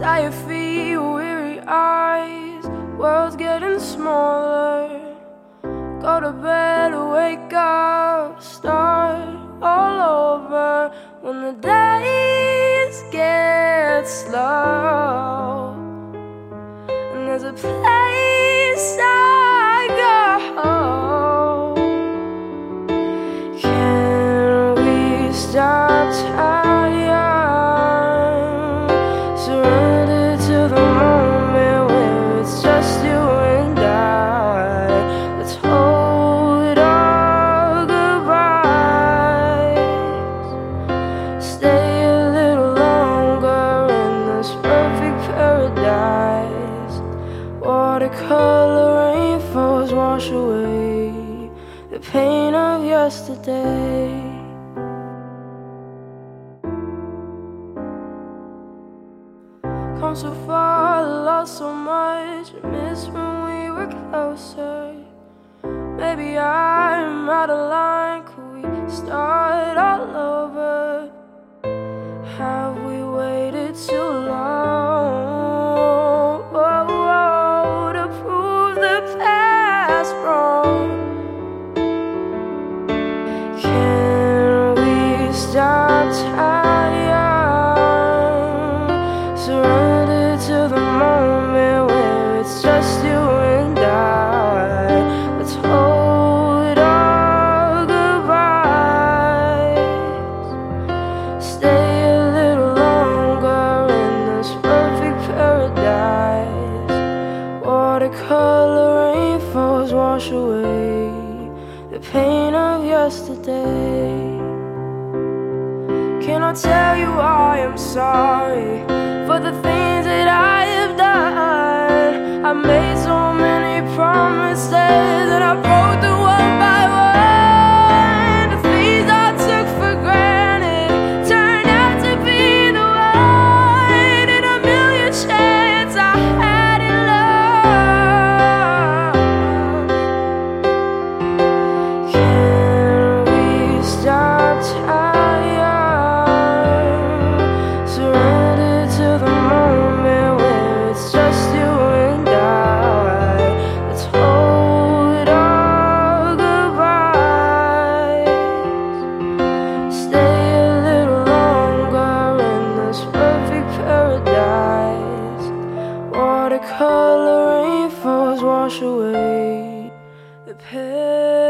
Tired feet, weary eyes, world's getting smaller. Go to bed, wake up, start all over. When the days get slow, and there's a place I go. Can we stop time? Surrender to the moment where it's just you and I. Let's hold our goodbyes. Stay a little longer in this perfect paradise. Watercolor rainfalls wash away the pain of yesterday. Come so far, lost so much, miss when we were closer. Maybe I'm out of line, could we start all over? Have we waited too long to prove the past wrong? Can we stop time? Surrender to the moment where it's just you and I. Let's hold our goodbyes. Stay a little longer in this perfect paradise. Watercolor rainfalls wash away the pain of yesterday. Can I tell you I am sorry for the things that I have done? I made so many promises and I broke them one by one. The things I took for granted turned out to be the one in a million chances I had in love. Can we stop time? Watercolor rainfalls wash away the pain.